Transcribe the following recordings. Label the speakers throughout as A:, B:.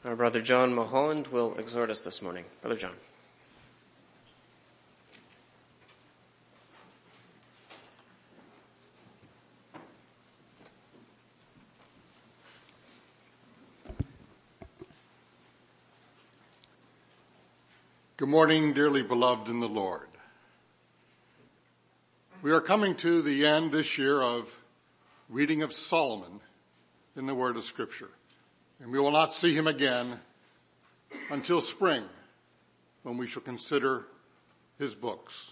A: Our Brother John Mulholland will exhort us this morning. Brother John.
B: Good morning, dearly beloved in the Lord. We are coming to the end this year of reading of Solomon in the Word of Scripture. And we will not see him again until spring, when we shall consider his books.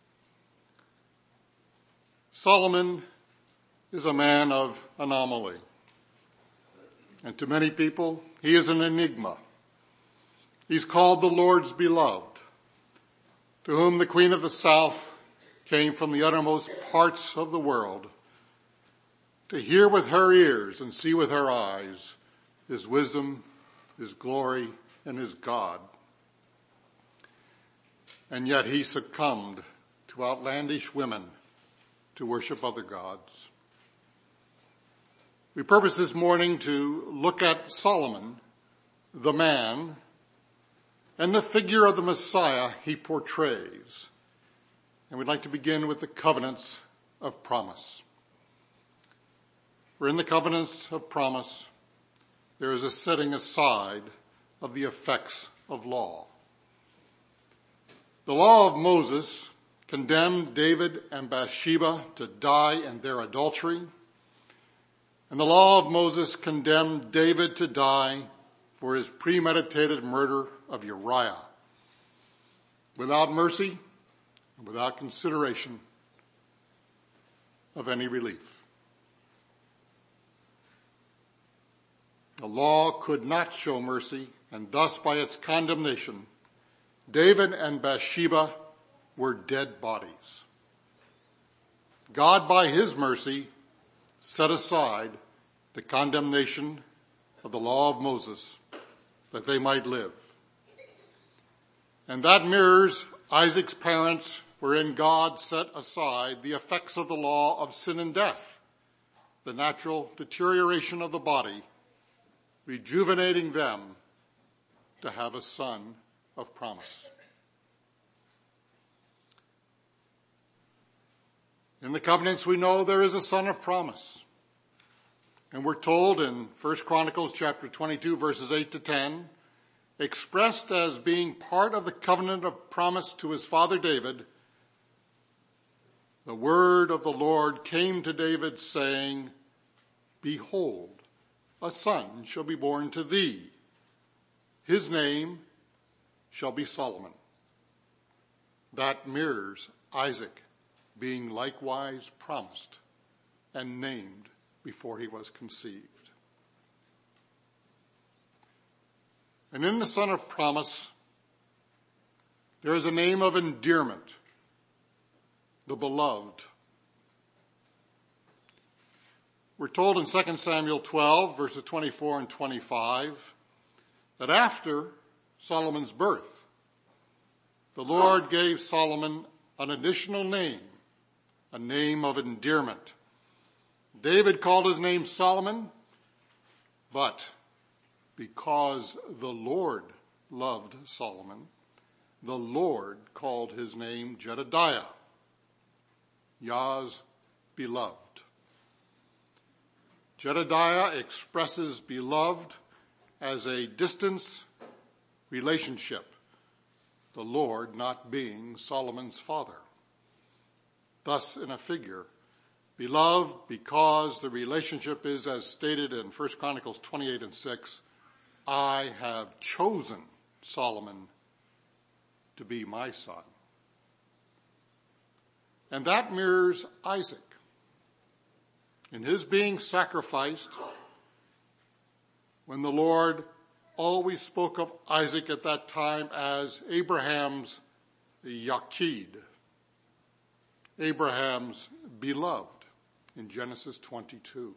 B: Solomon is a man of anomaly. And to many people, he is an enigma. He's called the Lord's beloved, to whom the Queen of the South came from the uttermost parts of the world to hear with her ears and see with her eyes his wisdom, his glory, and his God. And yet he succumbed to outlandish women to worship other gods. We purpose this morning to look at Solomon, the man, and the figure of the Messiah he portrays. And we'd like to begin with the covenants of promise. For in the covenants of promise, there is a setting aside of the effects of law. The law of Moses condemned David and Bathsheba to die in their adultery, and the law of Moses condemned David to die for his premeditated murder of Uriah, without mercy and without consideration of any relief. The law could not show mercy, and thus by its condemnation, David and Bathsheba were dead bodies. God, by his mercy, set aside the condemnation of the law of Moses that they might live. And that mirrors Isaac's parents, wherein God set aside the effects of the law of sin and death, the natural deterioration of the body, rejuvenating them to have a son of promise. In the covenants we know there is a son of promise. And we're told in 1 Chronicles chapter 22 verses 8 to 10, expressed as being part of the covenant of promise to his father David, the word of the Lord came to David saying, "Behold, a son shall be born to thee. His name shall be Solomon." That mirrors Isaac being likewise promised and named before he was conceived. And in the son of promise, there is a name of endearment, the beloved. We're told in 2 Samuel 12, verses 24 and 25, that after Solomon's birth, the Lord gave Solomon an additional name, a name of endearment. David called his name Solomon, but because the Lord loved Solomon, the Lord called his name Jedediah, Yah's beloved. Jedediah expresses beloved as a distance relationship, the Lord not being Solomon's father. Thus, in a figure, beloved because the relationship is as stated in 1 Chronicles 28 and 6, I have chosen Solomon to be my son. And that mirrors Isaac. In his being sacrificed, when the Lord always spoke of Isaac at that time as Abraham's Yaqid, Abraham's beloved, in Genesis 22.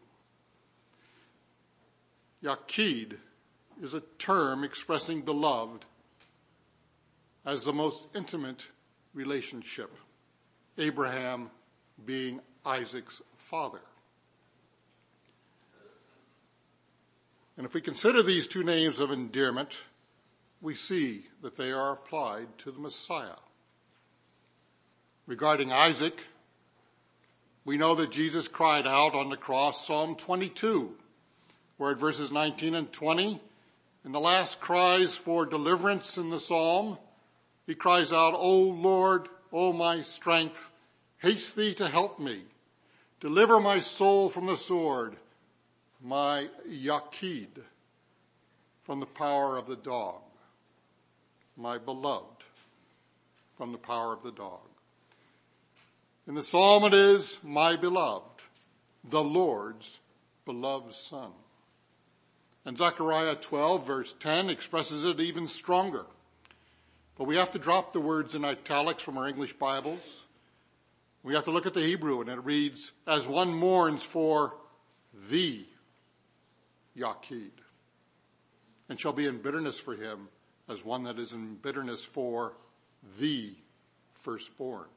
B: Yaqid is a term expressing beloved as the most intimate relationship, Abraham being Isaac's father. And if we consider these two names of endearment, we see that they are applied to the Messiah. Regarding Isaac, we know that Jesus cried out on the cross, Psalm 22, where at verses 19 and 20, in the last cries for deliverance in the psalm, he cries out, O Lord, O my strength, haste thee to help me. Deliver my soul from the sword, my Yaqid, from the power of the dog, my beloved, from the power of the dog. In the psalm it is, my beloved, the Lord's beloved son. And Zechariah 12 verse 10 expresses it even stronger. But we have to drop the words in italics from our English Bibles. We have to look at the Hebrew, and it reads, as one mourns for the Yaqid, and shall be in bitterness for him as one that is in bitterness for the firstborn.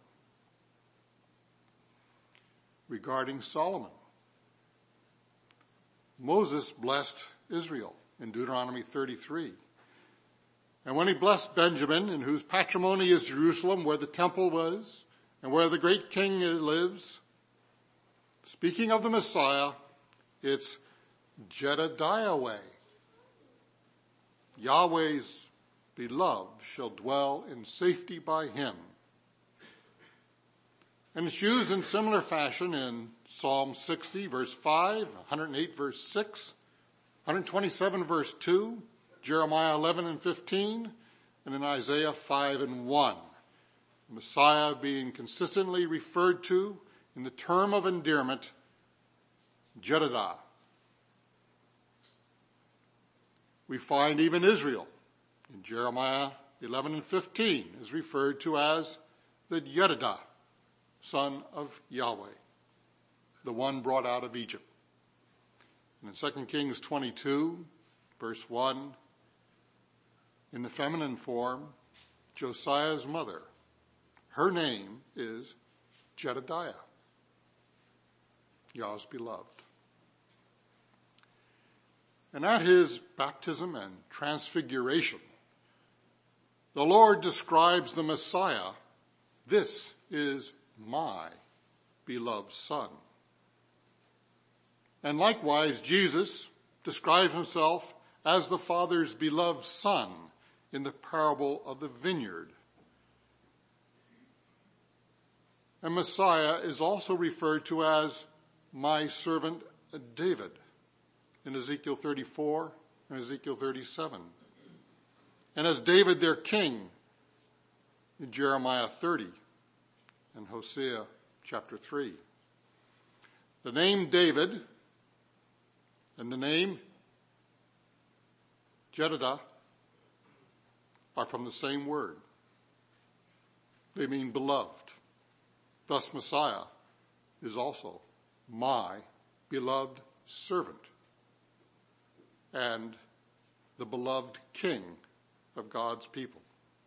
B: Regarding Solomon, Moses blessed Israel in Deuteronomy 33. And when he blessed Benjamin, in whose patrimony is Jerusalem, where the temple was, and where the great king lives, speaking of the Messiah, it's Jedediah way. Yahweh's beloved shall dwell in safety by him. And it's used in similar fashion in Psalm 60 verse 5, 108 verse 6, 127 verse 2, Jeremiah 11 and 15, and in Isaiah 5 and 1. The Messiah being consistently referred to in the term of endearment, Jedediah. We find even Israel in Jeremiah 11 and 15 is referred to as the Yedidah, son of Yahweh, the one brought out of Egypt. And in 2 Kings 22, verse 1, in the feminine form, Josiah's mother, her name is Jedediah, Yah's beloved. And at his baptism and transfiguration, the Lord describes the Messiah, this is my beloved son. And likewise, Jesus describes himself as the Father's beloved son in the parable of the vineyard. And Messiah is also referred to as my servant David in Ezekiel 34 and Ezekiel 37. And as David their king in Jeremiah 30 and Hosea chapter 3. The name David and the name Jedediah are from the same word. They mean beloved. Thus Messiah is also my beloved servant and the beloved king of God's people.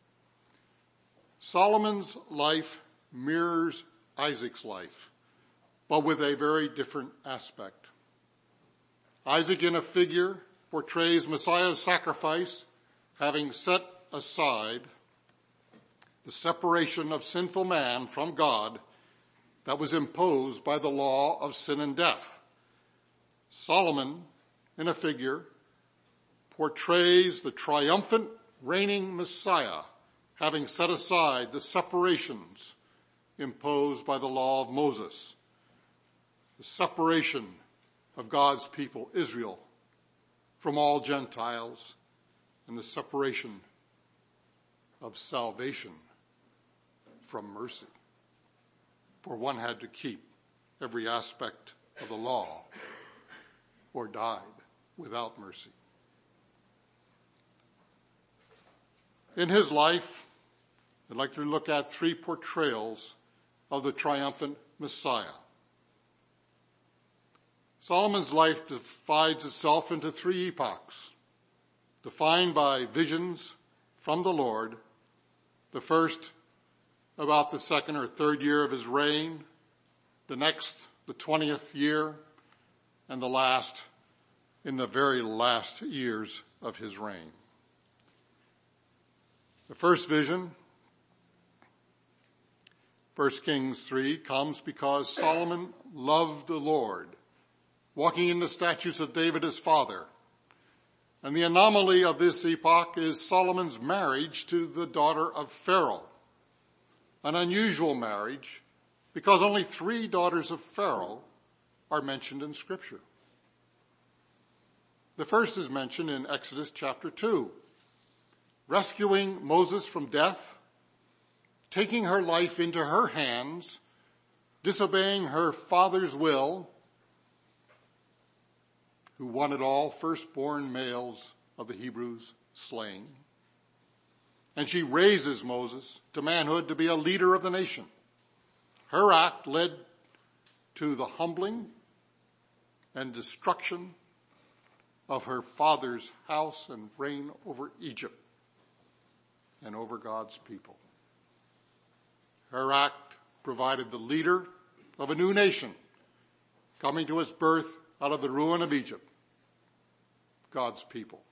B: Solomon's life mirrors Isaac's life, but with a very different aspect. Isaac in a figure portrays Messiah's sacrifice, having set aside the separation of sinful man from God that was imposed by the law of sin and death. Solomon, in a figure, portrays the triumphant reigning Messiah, having set aside the separations imposed by the law of Moses, the separation of God's people, Israel, from all Gentiles, and the separation of salvation from mercy. For one had to keep every aspect of the law or died without mercy. In his life, I'd like to look at three portrayals of the triumphant Messiah. Solomon's life divides itself into three epochs, defined by visions from the Lord. The first, about the second or third year of his reign. The next, the 20th year. And the last, in the very last years of his reign. The first vision, 1 Kings 3, comes because Solomon loved the Lord, walking in the statutes of David his father. And the anomaly of this epoch is Solomon's marriage to the daughter of Pharaoh, an unusual marriage because only 3 daughters of Pharaoh are mentioned in Scripture. The first is mentioned in Exodus chapter 2, rescuing Moses from death, taking her life into her hands, disobeying her father's will, who wanted all firstborn males of the Hebrews slain. And she raises Moses to manhood to be a leader of the nation. Her act led to the humbling and destruction of her father's house and reign over Egypt and over God's people. Her act provided the leader of a new nation coming to its birth out of the ruin of Egypt, God's people.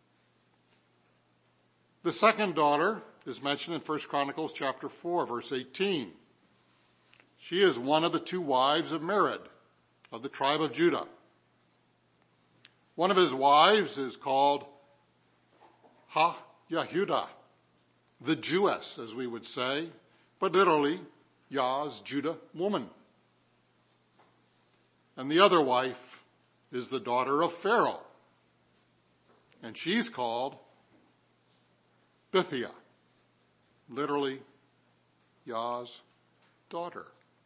B: The second daughter is mentioned in 1 Chronicles chapter 4, verse 18. She is one of the 2 wives of Mered of the tribe of Judah. One of his wives is called Ha-Yahudah, the Jewess, as we would say, but literally Yah's Judah woman. And the other wife is the daughter of Pharaoh, and she's called Bithiah, literally Yah's daughter.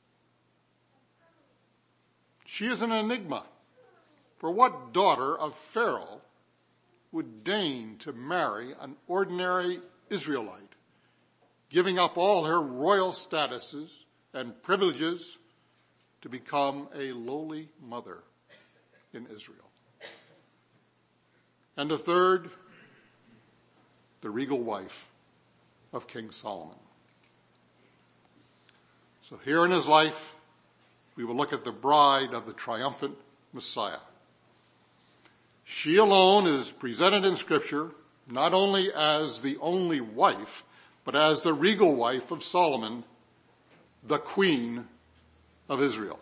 B: She is an enigma, for what daughter of Pharaoh would deign to marry an ordinary Israelite, giving up all her royal statuses and privileges to become a lowly mother in Israel? And the third, the regal wife of King Solomon. So here in his life, we will look at the bride of the triumphant Messiah. She alone is presented in Scripture not only as the only wife, but as the regal wife of Solomon, the queen of Israel.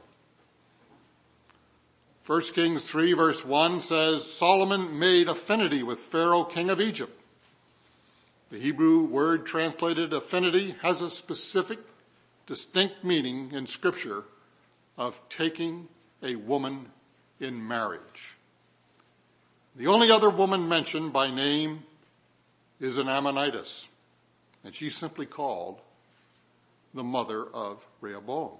B: 1 Kings 3 verse 1 says, Solomon made affinity with Pharaoh, king of Egypt. The Hebrew word translated affinity has a specific, distinct meaning in Scripture of taking a woman in marriage. The only other woman mentioned by name is an Ammonitess, and she's simply called the mother of Rehoboam,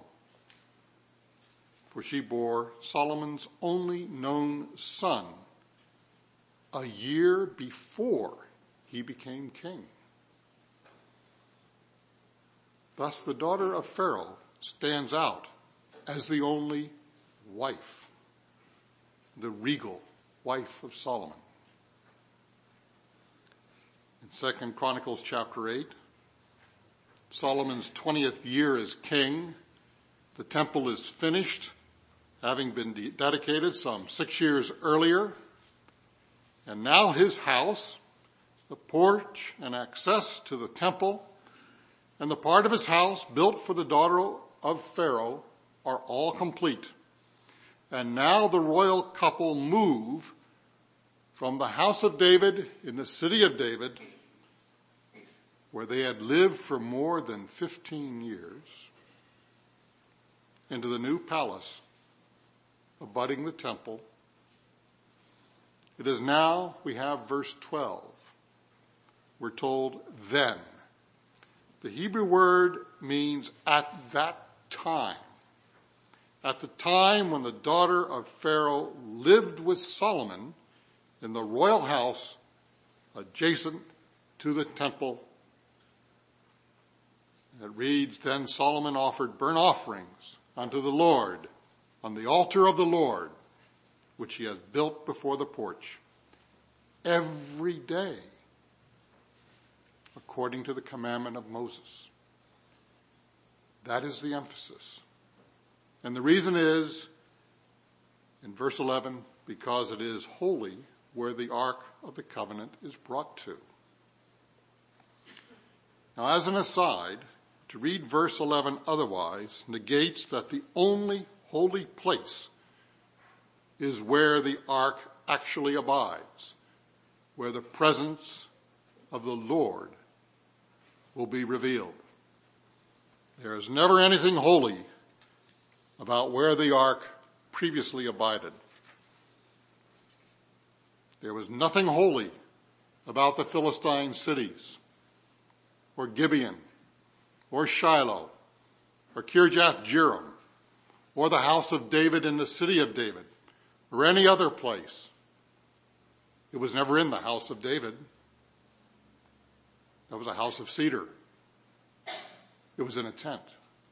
B: for she bore Solomon's only known son a year before he became king. Thus the daughter of Pharaoh stands out as the only wife, the regal wife of Solomon. In 2 Chronicles chapter 8, Solomon's 20th year as king, the temple is finished, having been dedicated some 6 years earlier. And now his house, the porch and access to the temple, and the part of his house built for the daughter of Pharaoh are all complete. And now the royal couple move from the house of David in the city of David, where they had lived for more than 15 years, into the new palace abutting the temple. It is now, we have verse 12. We're told then. The Hebrew word means at that time. At the time when the daughter of Pharaoh lived with Solomon in the royal house adjacent to the temple. It reads, then Solomon offered burnt offerings unto the Lord on the altar of the Lord, which he had built before the porch, every day, according to the commandment of Moses. That is the emphasis. And the reason is, in verse 11, because it is holy where the Ark of the Covenant is brought to. Now, as an aside, to read verse 11 otherwise negates that the only holy place is where the Ark actually abides, where the presence of the Lord will be revealed. There is never anything holy about where the Ark previously abided. There was nothing holy about the Philistine cities, or Gibeon, or Shiloh, or Kirjath Jearim, or the house of David in the city of David, or any other place. It was never in the house of David. That was a house of cedar. It was in a tent.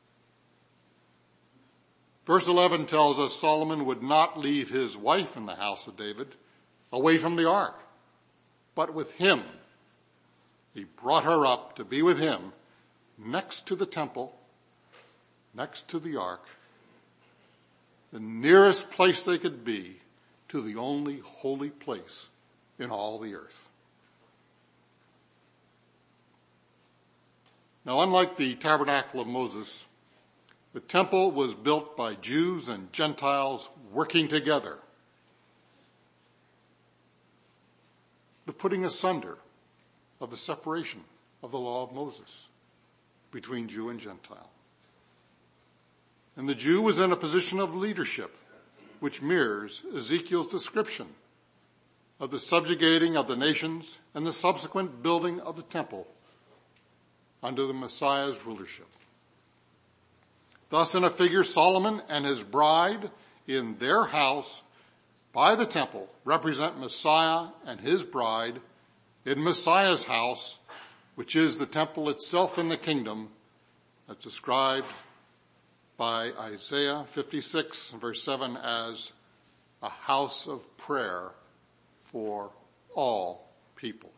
B: Verse 11 tells us Solomon would not leave his wife in the house of David away from the ark, but with him. He brought her up to be with him next to the temple, next to the ark, the nearest place they could be to the only holy place in all the earth. Now, unlike the tabernacle of Moses, the temple was built by Jews and Gentiles working together, the putting asunder of the separation of the law of Moses between Jew and Gentile. And the Jew was in a position of leadership, which mirrors Ezekiel's description of the subjugating of the nations and the subsequent building of the temple under the Messiah's rulership. Thus, in a figure, Solomon and his bride in their house by the temple represent Messiah and his bride in Messiah's house, which is the temple itself in the kingdom, as described by Isaiah 56, verse 7, as a house of prayer for all people.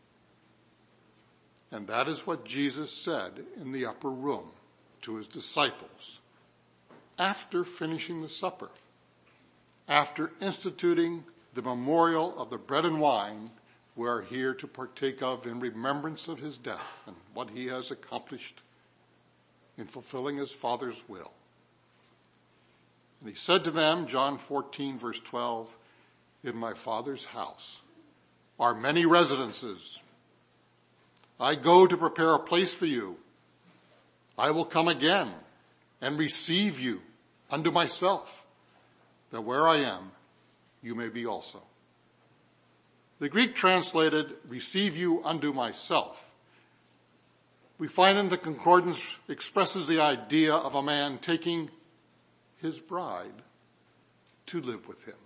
B: And that is what Jesus said in the upper room to his disciples after finishing the supper, after instituting the memorial of the bread and wine we are here to partake of in remembrance of his death and what he has accomplished in fulfilling his Father's will. And he said to them, John 14, verse 12, "In my Father's house are many residences. I go to prepare a place for you. I will come again and receive you unto myself, that where I am, you may be also." The Greek translated, "receive you unto myself," we find in the concordance expresses the idea of a man taking his bride to live with him.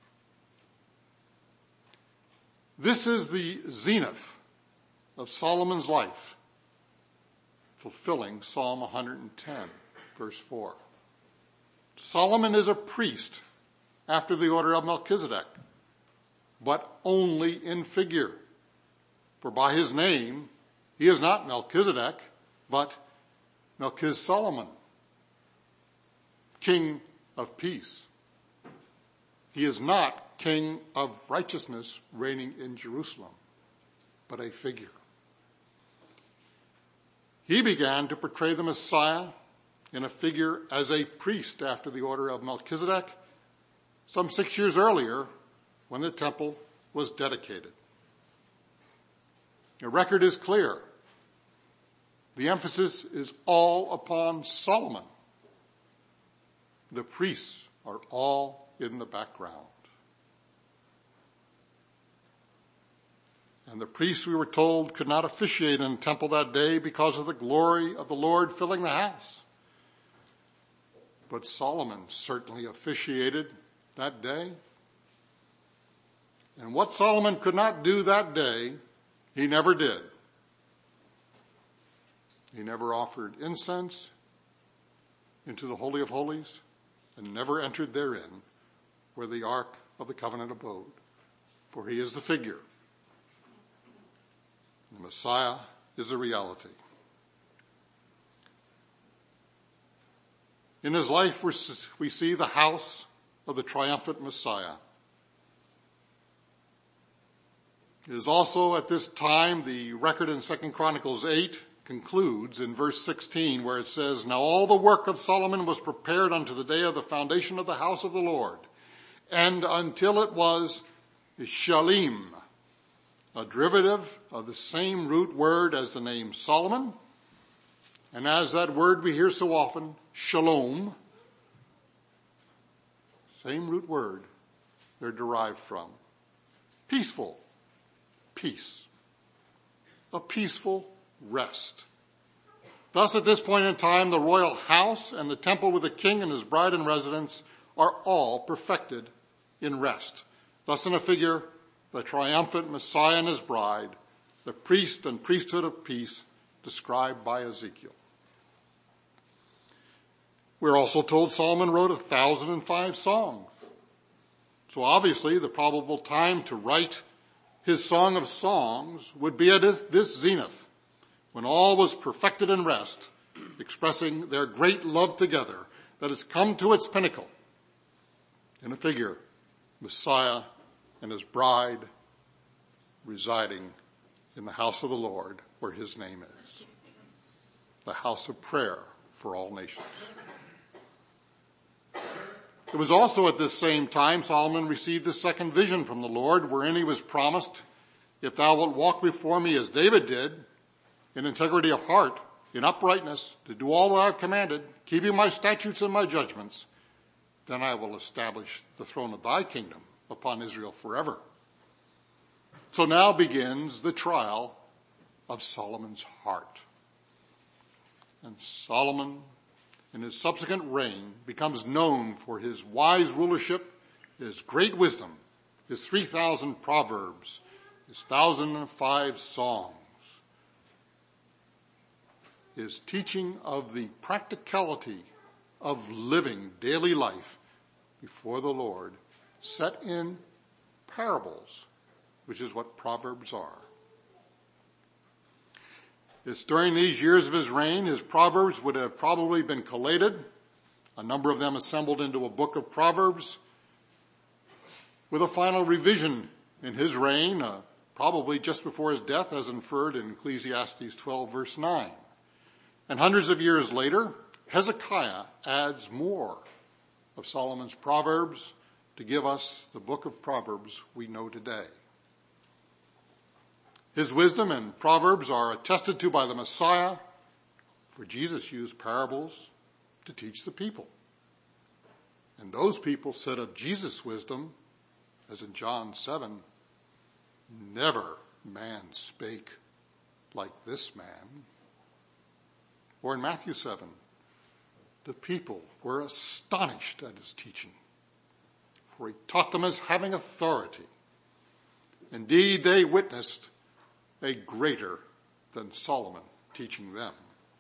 B: This is the zenith of Solomon's life, fulfilling Psalm 110, verse 4. Solomon is a priest after the order of Melchizedek, but only in figure. For by his name, he is not Melchizedek, but Melchizedek, King of peace. He is not King of righteousness reigning in Jerusalem, but a figure. He began to portray the Messiah in a figure as a priest after the order of Melchizedek some 6 years earlier when the temple was dedicated. The record is clear. The emphasis is all upon Solomon. The priests are all in the background. And the priests, we were told, could not officiate in the temple that day because of the glory of the Lord filling the house. But Solomon certainly officiated that day. And what Solomon could not do that day, he never did. He never offered incense into the Holy of Holies and never entered therein where the Ark of the Covenant abode, for he is the figure. The Messiah is a reality. In his life, we see the house of the triumphant Messiah, It is also at this time the record in 2 Chronicles 8 concludes in verse 16, where it says, "Now all the work of Solomon was prepared unto the day of the foundation of the house of the Lord, and until it was Shalim," a derivative of the same root word as the name Solomon, and as that word we hear so often, shalom, same root word they're derived from. Peaceful, peace, a peaceful rest. Thus at this point in time, the royal house and the temple with the king and his bride in residence are all perfected in rest. Thus in a figure, the triumphant Messiah and his bride, the priest and priesthood of peace described by Ezekiel. We're also told Solomon wrote 1,005 songs. So obviously the probable time to write his Song of Songs would be at this zenith, when all was perfected in rest, expressing their great love together that has come to its pinnacle. In a figure, Messiah and his bride residing in the house of the Lord, where his name is, the house of prayer for all nations. It was also at this same time Solomon received the second vision from the Lord, wherein he was promised, "If thou wilt walk before me as David did, in integrity of heart, in uprightness, to do all that I have commanded, keeping my statutes and my judgments, then I will establish the throne of thy kingdom upon Israel forever." So now begins the trial of Solomon's heart. And Solomon, in his subsequent reign, becomes known for his wise rulership, his great wisdom, his 3,000 proverbs, his 1,005 songs, his teaching of the practicality of living daily life before the Lord, set in parables, which is what proverbs are. It's during these years of his reign, his proverbs would have probably been collated, a number of them assembled into a book of Proverbs, with a final revision in his reign, probably just before his death, as inferred in Ecclesiastes 12 verse 9. And hundreds of years later, Hezekiah adds more of Solomon's Proverbs to give us the book of Proverbs we know today. His wisdom and Proverbs are attested to by the Messiah, for Jesus used parables to teach the people. And those people said of Jesus' wisdom, as in John 7, "Never man spake like this man." Or in Matthew 7, the people were astonished at his teaching, for he taught them as having authority. Indeed, they witnessed a greater than Solomon teaching them.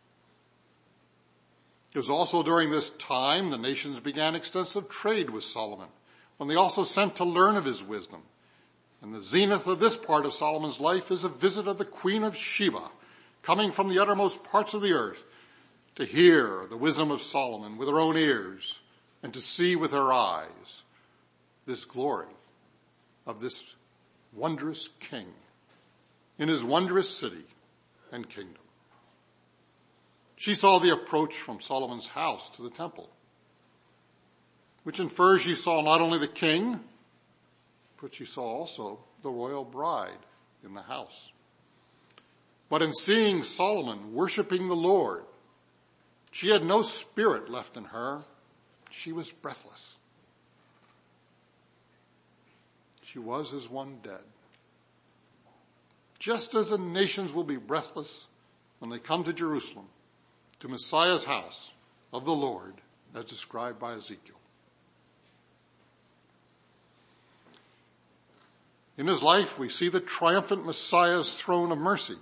B: It was also during this time the nations began extensive trade with Solomon, when they also sent to learn of his wisdom. And the zenith of this part of Solomon's life is a visit of the Queen of Sheba, coming from the uttermost parts of the earth to hear the wisdom of Solomon with her own ears and to see with her eyes this glory of this wondrous king in his wondrous city and kingdom. She saw the approach from Solomon's house to the temple, which infers she saw not only the king, but she saw also the royal bride in the house. But in seeing Solomon worshiping the Lord, she had no spirit left in her. She was breathless. She was as one dead. Just as the nations will be breathless when they come to Jerusalem, to Messiah's house of the Lord, as described by Ezekiel. In his life, we see the triumphant Messiah's throne of mercy.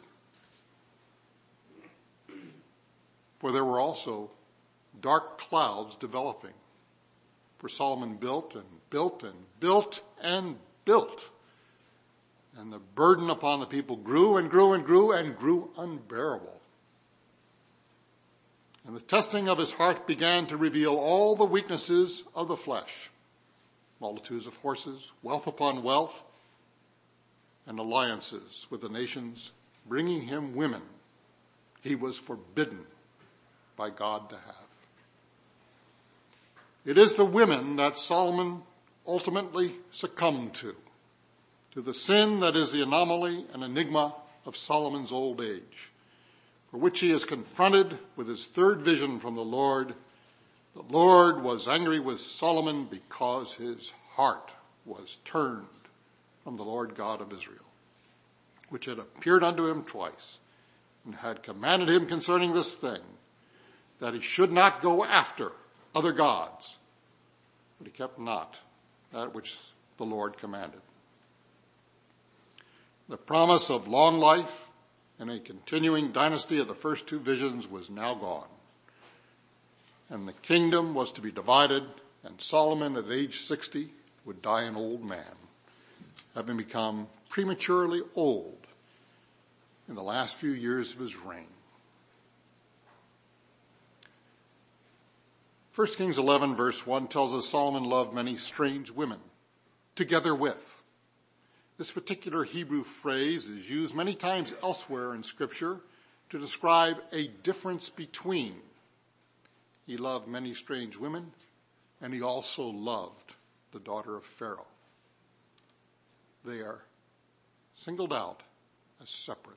B: For there were also dark clouds developing. For Solomon built and built and built and built. And the burden upon the people grew and grew and grew and grew unbearable. And the testing of his heart began to reveal all the weaknesses of the flesh. Multitudes of horses, wealth upon wealth, and alliances with the nations, bringing him women he was forbidden by God to have. It is the women that Solomon ultimately succumbed to the sin that is the anomaly and enigma of Solomon's old age, for which he is confronted with his third vision from the Lord. The Lord was angry with Solomon because his heart was turned from the Lord God of Israel, which had appeared unto him twice, and had commanded him concerning this thing, that he should not go after other gods, but he kept not that which the Lord commanded. The promise of long life and a continuing dynasty of the first two visions was now gone, and the kingdom was to be divided, and Solomon at age 60 would die an old man, having become prematurely old in the last few years of his reign. 1 Kings 11 verse 1 tells us Solomon loved many strange women, together with. This particular Hebrew phrase is used many times elsewhere in Scripture to describe a difference between. He loved many strange women, and he also loved the daughter of Pharaoh. They are singled out as separate.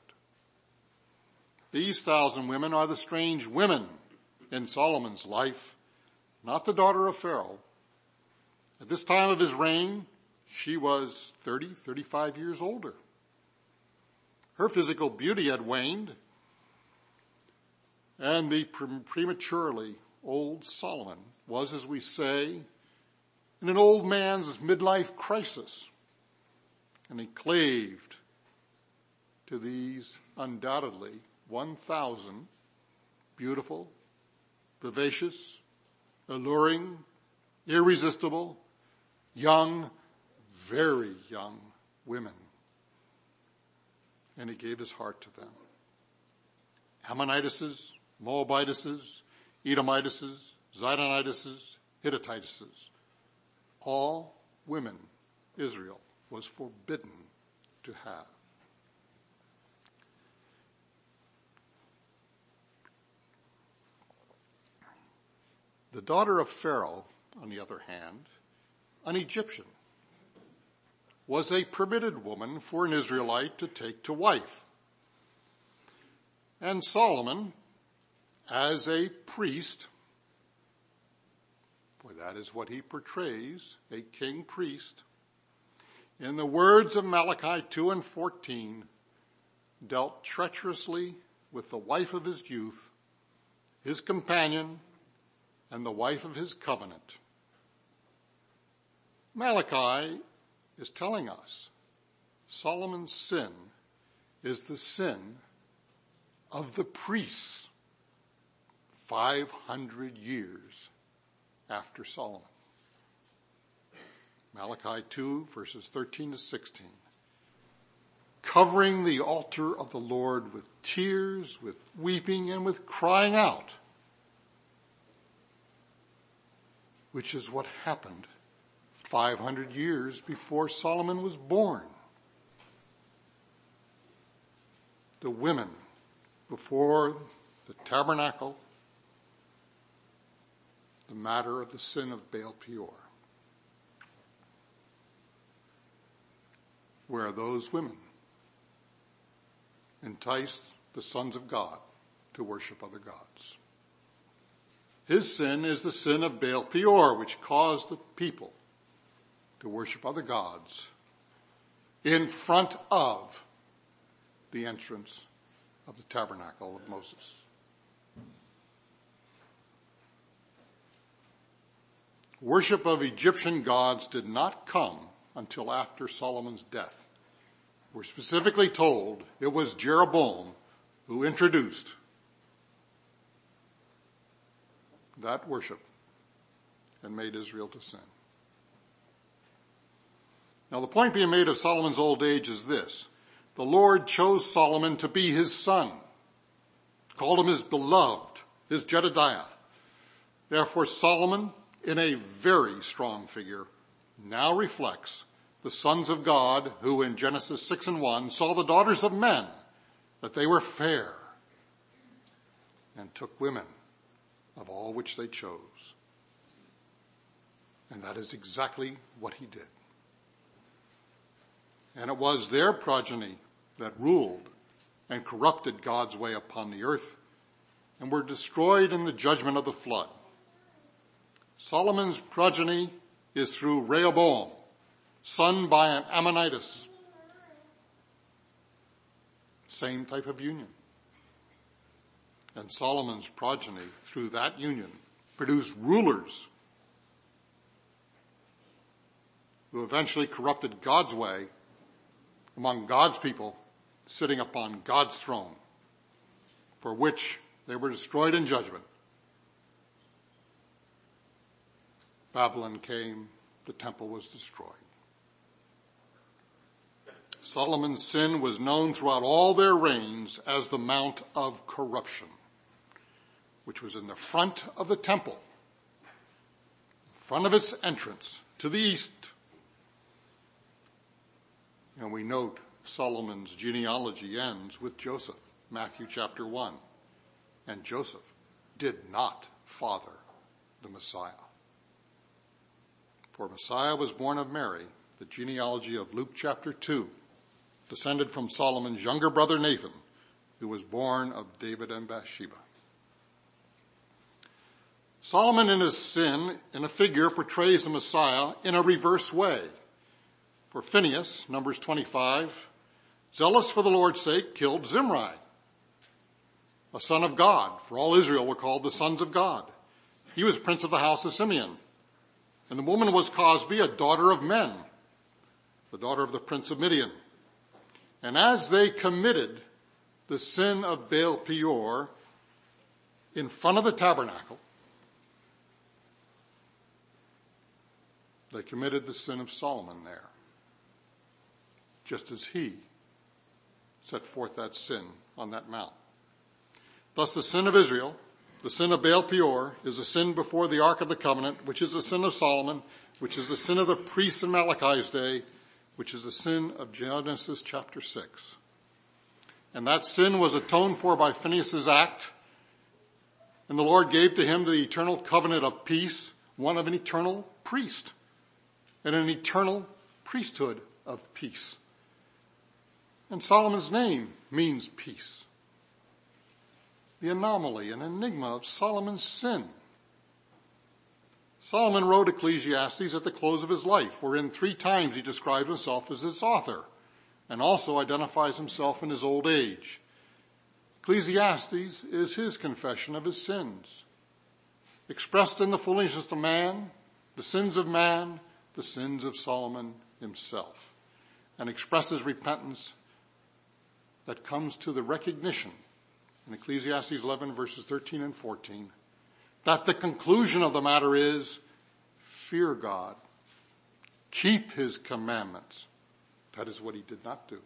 B: These 1,000 women are the strange women in Solomon's life, not the daughter of Pharaoh. At this time of his reign, she was 35 years older. Her physical beauty had waned, and the prematurely old Solomon was, as we say, in an old man's midlife crisis, and he claved to these undoubtedly 1,000 beautiful, vivacious, alluring, irresistible, young, very young women. And he gave his heart to them. Ammonitises, Moabitises, Edomitises, Zidonitises, Hittitises, all women Israel was forbidden to have. The daughter of Pharaoh, on the other hand, an Egyptian, was a permitted woman for an Israelite to take to wife. And Solomon, as a priest, for that is what he portrays, a king priest, in the words of Malachi 2:14, dealt treacherously with the wife of his youth, his companion, and the wife of his covenant. Malachi is telling us Solomon's sin is the sin of the priests 500 years after Solomon. Malachi 2, verses 13 to 16. Covering the altar of the Lord with tears, with weeping, and with crying out, which is what happened 500 years before Solomon was born. The women before the tabernacle, the matter of the sin of Baal Peor, where those women enticed the sons of God to worship other gods. His sin is the sin of Baal Peor, which caused the people to worship other gods in front of the entrance of the tabernacle of Moses. Worship of Egyptian gods did not come until after Solomon's death. We're specifically told it was Jeroboam who introduced that worship and made Israel to sin. Now, the point being made of Solomon's old age is this. The Lord chose Solomon to be his son, called him his beloved, his Jedediah. Therefore, Solomon, in a very strong figure, now reflects the sons of God, who in Genesis 6:1 saw the daughters of men, that they were fair, and took women of all which they chose. And that is exactly what he did. And it was their progeny that ruled and corrupted God's way upon the earth and were destroyed in the judgment of the flood. Solomon's progeny is through Rehoboam, son by an Ammonitess. Same type of union. And Solomon's progeny, through that union, produced rulers who eventually corrupted God's way among God's people, sitting upon God's throne, for which they were destroyed in judgment. Babylon came, the temple was destroyed. Solomon's sin was known throughout all their reigns as the Mount of Corruption, which was in the front of the temple, in front of its entrance to the east. And we note Solomon's genealogy ends with Joseph, Matthew chapter 1. And Joseph did not father the Messiah. For Messiah was born of Mary, the genealogy of Luke chapter 2, descended from Solomon's younger brother Nathan, who was born of David and Bathsheba. Solomon in his sin, in a figure, portrays the Messiah in a reverse way. For Phinehas, Numbers 25, zealous for the Lord's sake, killed Zimri, a son of God, for all Israel were called the sons of God. He was prince of the house of Simeon. And the woman was Cosbi, a daughter of men, the daughter of the prince of Midian. And as they committed the sin of Baal Peor in front of the tabernacle, they committed the sin of Solomon there, just as he set forth that sin on that mount. Thus the sin of Israel, the sin of Baal Peor, is a sin before the Ark of the Covenant, which is the sin of Solomon, which is the sin of the priests in Malachi's day, which is the sin of Genesis chapter 6. And that sin was atoned for by Phinehas' act, and the Lord gave to him the eternal covenant of peace, one of an eternal priest, and an eternal priesthood of peace. And Solomon's name means peace. The anomaly and enigma of Solomon's sin. Solomon wrote Ecclesiastes at the close of his life, wherein 3 times he describes himself as its author, and also identifies himself in his old age. Ecclesiastes is his confession of his sins, expressed in the foolishness of man, the sins of man, the sins of Solomon himself, and expresses repentance that comes to the recognition in Ecclesiastes 11 verses 13 and 14 that the conclusion of the matter is fear God, keep his commandments. That is what he did not do.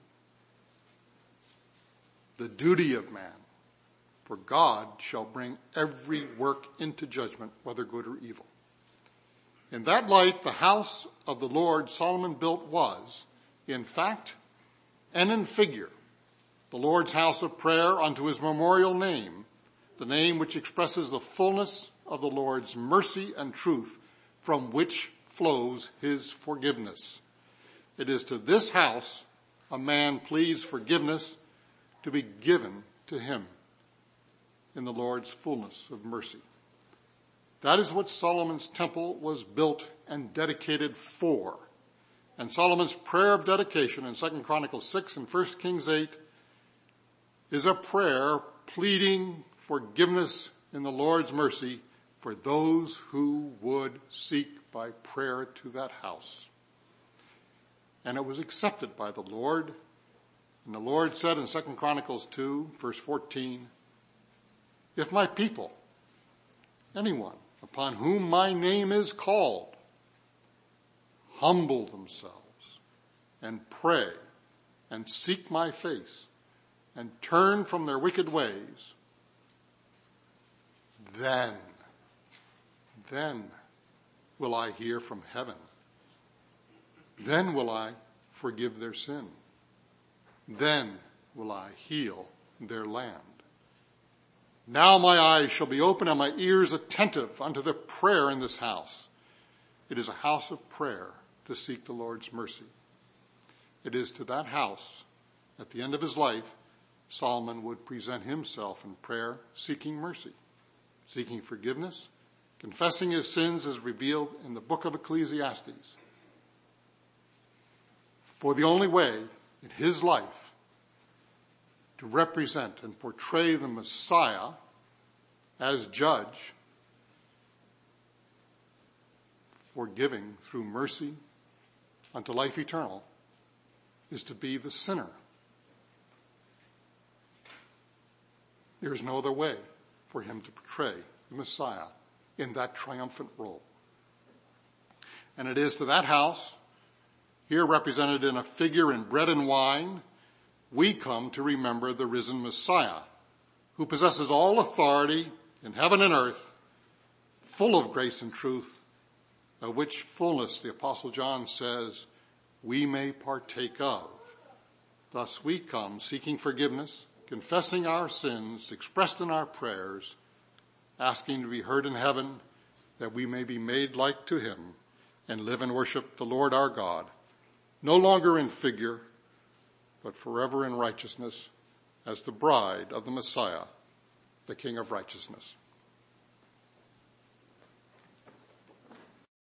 B: The duty of man, for God shall bring every work into judgment, whether good or evil. In that light, the house of the Lord Solomon built was, in fact and in figure, the Lord's house of prayer unto his memorial name, the name which expresses the fullness of the Lord's mercy and truth, from which flows his forgiveness. It is to this house a man pleads forgiveness to be given to him in the Lord's fullness of mercy. That is what Solomon's temple was built and dedicated for. And Solomon's prayer of dedication in 2 Chronicles 6 and 1 Kings 8 is a prayer pleading forgiveness in the Lord's mercy for those who would seek by prayer to that house. And it was accepted by the Lord. And the Lord said in 2 Chronicles 2, verse 14, if my people, anyone upon whom my name is called, humble themselves and pray and seek my face and turn from their wicked ways, then will I hear from heaven Then will I forgive their sin. Then will I heal their land. Now my eyes shall be open and my ears attentive unto the prayer in this house. It is a house of prayer to seek the Lord's mercy. It is to that house, at the end of his life, Solomon would present himself in prayer, seeking mercy, seeking forgiveness, confessing his sins as revealed in the book of Ecclesiastes. For the only way in his life to represent and portray the Messiah as judge, forgiving through mercy unto life eternal, is to be the sinner. There is no other way for him to portray the Messiah in that triumphant role. And it is to that house, here represented in a figure in bread and wine, we come to remember the risen Messiah, who possesses all authority in heaven and earth, full of grace and truth, of which fullness, the Apostle John says, we may partake of. Thus we come seeking forgiveness, confessing our sins expressed in our prayers, asking to be heard in heaven, that we may be made like to him and live and worship the Lord our God, no longer in figure, but forever in righteousness, as the bride of the Messiah, the King of righteousness.